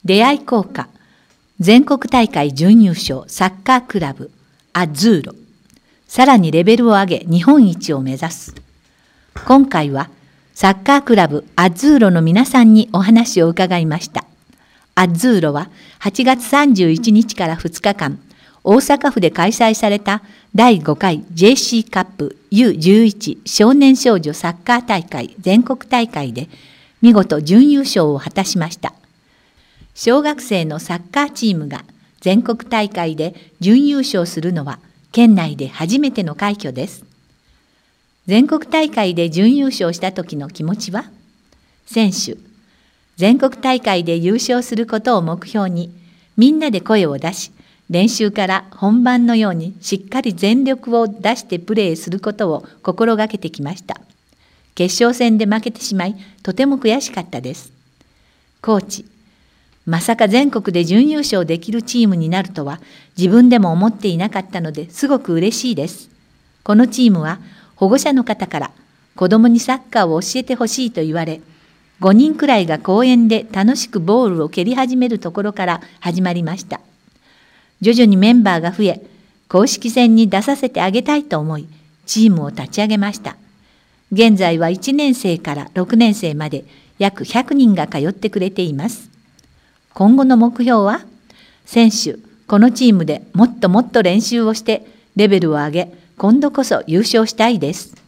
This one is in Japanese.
出会い効果、全国大会準優勝サッカークラブアッズーロ。さらにレベルを上げ日本一を目指す。今回はサッカークラブアッズーロの皆さんにお話を伺いました。アッズーロは8月31日から2日間、大阪府で開催された第5回 JC カップ U11 少年少女サッカー大会全国大会で見事準優勝を果たしました。小学生のサッカーチームが全国大会で準優勝するのは県内で初めての快挙です。全国大会で準優勝した時の気持ちは、選手、全国大会で優勝することを目標にみんなで声を出し、練習から本番のようにしっかり全力を出してプレーすることを心がけてきました。決勝戦で負けてしまい、とても悔しかったです。コーチ、まさか全国で準優勝できるチームになるとは自分でも思っていなかったのですごく嬉しいです。このチームは保護者の方から子供にサッカーを教えてほしいと言われ、5人くらいが公園で楽しくボールを蹴り始めるところから始まりました。徐々にメンバーが増え、公式戦に出させてあげたいと思い、チームを立ち上げました。現在は1年生から6年生まで約100人が通ってくれています。今後の目標は、選手、このチームでもっともっと練習をしてレベルを上げ、今度こそ優勝したいです。